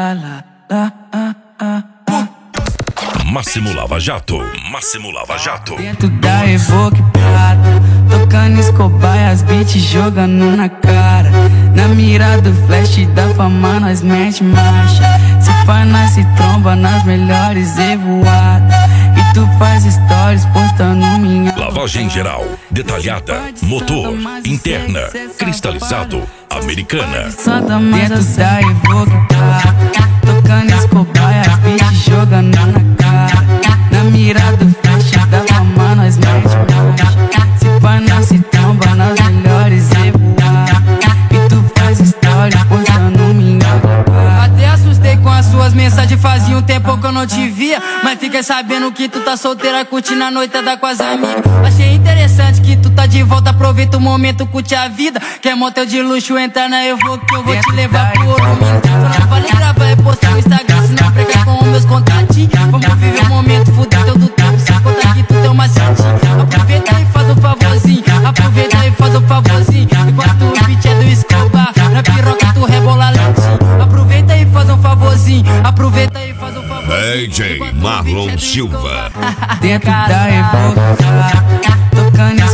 Máximo Lava Jato, Máximo Lava Jato. Dentro da Evoque Prata, tocando Escobar e as beats jogando na cara. Na mira do flash da fama nós mete marcha. Se pá nós se tromba nas melhores evoadas. E tu faz stories postando minha Lavagem geral, detalhada, motor, interna, cristalizado, americana. Dentro da Evoque Prata, tocando Escobar e as beats jogando na cara. Na mira do flash da fama nós mete marcha. Se pá nós se tromba nas melhores evoadas. E tu faz stories postando minha até assustei com as suas mensagens, fazia um tempo que eu não te via. Mas fiquei sabendo que tu tá solteira, curtindo a noitada com as amigas. Achei interessante que tu tá de volta, aproveita o momento, curte a vida. Quer motel de luxo, entra na Evoque que eu vou te levar pro Ouro Minas. Só não falei gravar e postar no Instagram, se não pregar com os meus contatinhos. Vamos viver o momento, fuder teu do tempo, sem contar que tu tem uma santinha. Aproveita e faz um favorzinho, aproveita e faz um favorzinho. Enquanto o beat é do Escobar, na piroca tu rebola lentinho. Aproveita e faz um favorzinho, aproveita e faz um favorzinho. DJ Marlon Silva. Dentro da Evoque Prata, tocando